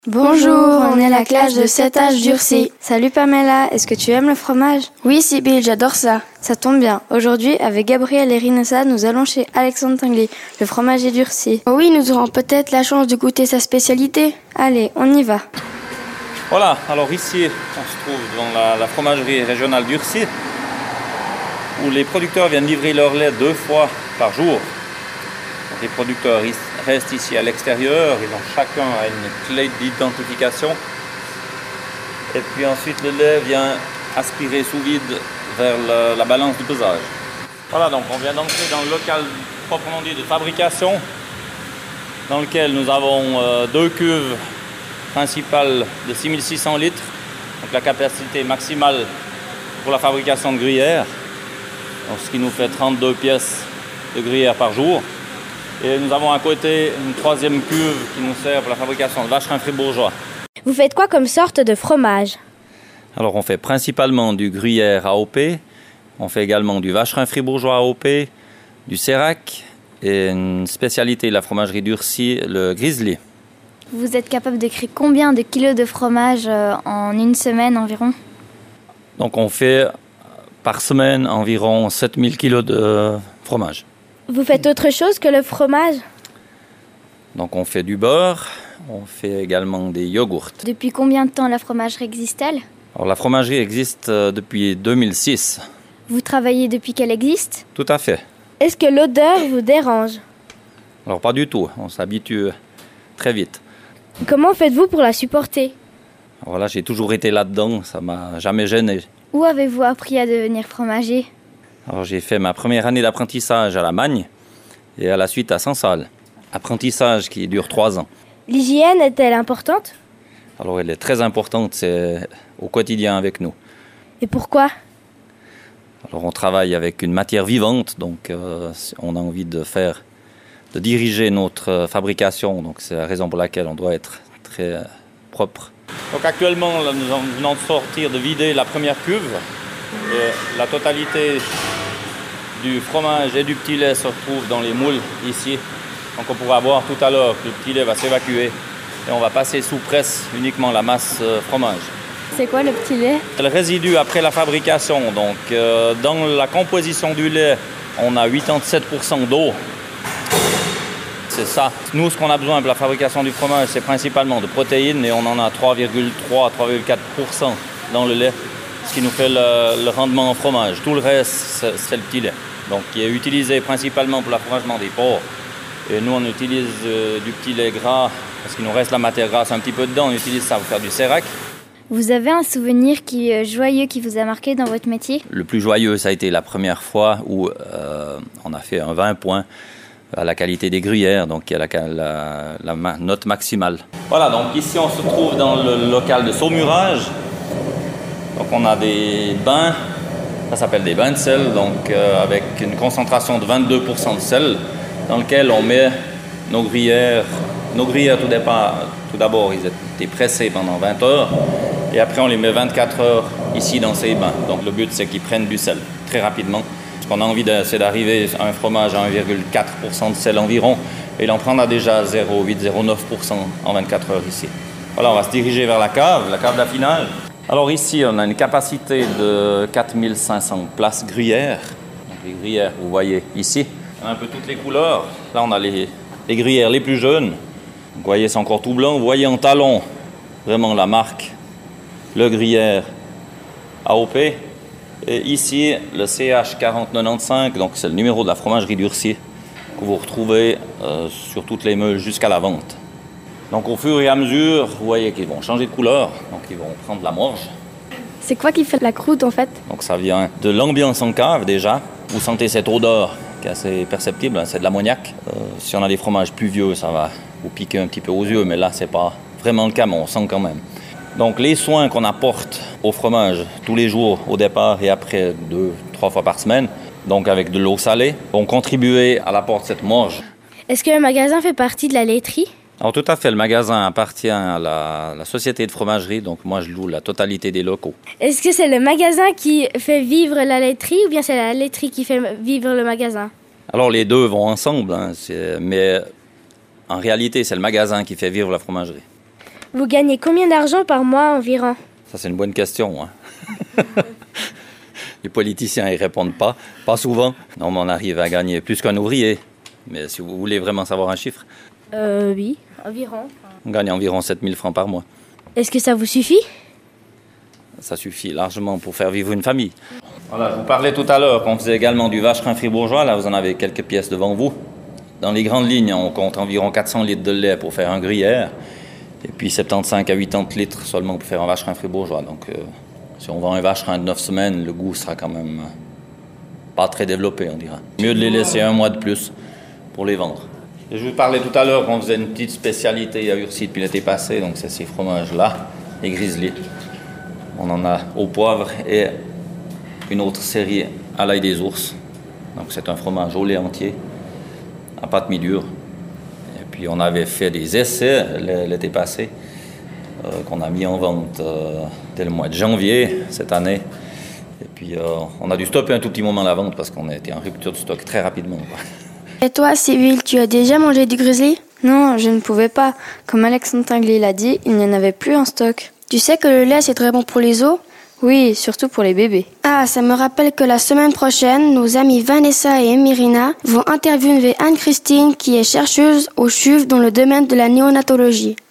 Bonjour, on est la classe de 7H d'Urcy. Salut Pamela, est-ce que tu aimes le fromage? Oui Sybille, j'adore ça. Ça tombe bien, aujourd'hui avec Gabriel et Rinessa, nous allons chez Alexandre Tinguely, le fromager d'Urcy. Oh oui, nous aurons peut-être la chance de goûter sa spécialité. Allez, on y va. Voilà, alors ici on se trouve dans la fromagerie régionale d'Urcy, où les producteurs viennent livrer leur lait 2 fois par jour. Donc, les producteurs restent ici à l'extérieur, ils ont chacun une clé d'identification. Et puis ensuite le lait vient aspirer sous vide vers la balance du pesage. Voilà, donc on vient d'entrer dans le local proprement dit de fabrication, dans lequel nous avons 2 cuves principales de 6600 litres, donc la capacité maximale pour la fabrication de gruyère, donc ce qui nous fait 32 pièces de gruyère par jour. Et nous avons à côté une 3e cuve qui nous sert pour la fabrication de vacherin fribourgeois. Vous faites quoi comme sorte de fromage? Alors on fait principalement du gruyère AOP, on fait également du vacherin fribourgeois AOP, du sérac et une spécialité de la fromagerie d'Urcy, le grizzly. Vous êtes capable de créer combien de kilos de fromage en une semaine environ? Donc on fait par semaine environ 7000 kilos de fromage. Vous faites autre chose que le fromage? Donc on fait du beurre, on fait également des yogourts. Depuis combien de temps la fromagerie existe-t-elle? Alors la fromagerie existe depuis 2006. Vous travaillez depuis qu'elle existe? Tout à fait. Est-ce que l'odeur vous dérange? Alors pas du tout, on s'habitue très vite. Comment faites-vous pour la supporter? Alors là, j'ai toujours été là-dedans, ça m'a jamais gêné. Où avez-vous appris à devenir fromager? Alors j'ai fait ma première année d'apprentissage à la Magne et à la suite à Saint-Salle. Apprentissage qui dure 3 ans. L'hygiène est-elle importante? Alors elle est très importante, c'est au quotidien avec nous. Et pourquoi? Alors on travaille avec une matière vivante, donc on a envie de diriger notre fabrication, donc c'est la raison pour laquelle on doit être très propre. Donc actuellement, là, nous venons de sortir, de vider la première cuve. Et la totalité du fromage et du petit lait se retrouve dans les moules ici. Donc on pourra voir tout à l'heure que le petit lait va s'évacuer et on va passer sous presse uniquement la masse fromage. C'est quoi le petit lait? C'est le résidu après la fabrication. Donc dans la composition du lait, on a 87% d'eau. C'est ça. Nous, ce qu'on a besoin pour la fabrication du fromage, c'est principalement de protéines et on en a 3,3-3,4% dans le lait, ce qui nous fait le rendement en fromage. Tout le reste, c'est le petit lait. Donc, qui est utilisé principalement pour l'affranchissement des porcs. Et nous, on utilise du petit lait gras, parce qu'il nous reste la matière grasse un petit peu dedans. On utilise ça pour faire du sérac. Vous avez un souvenir joyeux qui vous a marqué dans votre métier? Le plus joyeux, ça a été la première fois où on a fait un 20 points à la qualité des gruyères, donc il y a la note maximale. Voilà, donc ici on se trouve dans le local de saumurage. Donc on a des bains, ça s'appelle des bains de sel, donc avec une concentration de 22% de sel, dans lequel on met nos gruyères. Nos gruyères tout d'abord, ils étaient pressés pendant 20 heures, et après on les met 24 heures ici dans ces bains. Donc le but c'est qu'ils prennent du sel très rapidement. Ce qu'on a envie, c'est d'arriver à un fromage à 1,4% de sel environ, et il en prendra déjà 0,8-0,9% en 24 heures ici. Voilà, on va se diriger vers la cave d'affinage. Alors ici, on a une capacité de 4500 places gruyère. Donc les gruyères, vous voyez ici, on a un peu toutes les couleurs. Là, on a les gruyères les plus jeunes. Vous voyez, c'est encore tout blanc. Vous voyez en talon, vraiment la marque, le gruyère AOP. Et ici, le CH4095, donc c'est le numéro de la fromagerie d'Urcy, que vous retrouvez sur toutes les meules jusqu'à la vente. Donc au fur et à mesure, vous voyez qu'ils vont changer de couleur, donc ils vont prendre la morge. C'est quoi qui fait la croûte en fait? Donc ça vient de l'ambiance en cave déjà. Vous sentez cette odeur qui est assez perceptible, hein, c'est de l'ammoniac. Si on a des fromages plus vieux, ça va vous piquer un petit peu aux yeux, mais là c'est pas vraiment le cas, mais on sent quand même. Donc les soins qu'on apporte au fromage tous les jours au départ et après 2-3 fois par semaine, donc avec de l'eau salée, vont contribuer à l'apport de cette morge. Est-ce que le magasin fait partie de la laiterie? Alors tout à fait, le magasin appartient à la société de fromagerie, donc moi je loue la totalité des locaux. Est-ce que c'est le magasin qui fait vivre la laiterie ou bien c'est la laiterie qui fait vivre le magasin? Alors les deux vont ensemble, hein, mais en réalité c'est le magasin qui fait vivre la fromagerie. Vous gagnez combien d'argent par mois environ? Ça, c'est une bonne question. Les politiciens y répondent pas souvent. Non, mais on arrive à gagner plus qu'un ouvrier. Mais si vous voulez vraiment savoir un chiffre, Oui, environ. on gagne environ 7 000 francs par mois. Est-ce que ça vous suffit? Ça suffit largement pour faire vivre une famille. Voilà, je vous parlais tout à l'heure qu'on faisait également du vacherin fribourgeois. Là, vous en avez quelques pièces devant vous. Dans les grandes lignes, on compte environ 400 litres de lait pour faire un gruyère. Et puis 75 à 80 litres seulement pour faire un vacherin fribourgeois. Donc, si on vend un vacherin de 9 semaines, le goût sera quand même pas très développé, on dirait. Mieux de les laisser un mois de plus pour les vendre. Et je vous parlais tout à l'heure qu'on faisait une petite spécialité à Urcy depuis l'été passé. Donc, c'est ces fromages-là, les grizzly. On en a au poivre et une autre série à l'ail des ours. Donc, c'est un fromage au lait entier, à pâte mi-dure. Et puis, on avait fait des essais l'été passé, qu'on a mis en vente dès le mois de janvier cette année. Et puis, on a dû stopper un tout petit moment la vente parce qu'on a été en rupture de stock très rapidement. Et toi, Sybille, tu as déjà mangé du grizzly? Non, je ne pouvais pas. Comme Alexandre Tinguely l'a dit, il n'y en avait plus en stock. Tu sais que le lait, c'est très bon pour les os? Oui, surtout pour les bébés. Ah, ça me rappelle que la semaine prochaine, nos amies Vanessa et Emirina vont interviewer Anne-Christine, qui est chercheuse au CHUV dans le domaine de la néonatologie.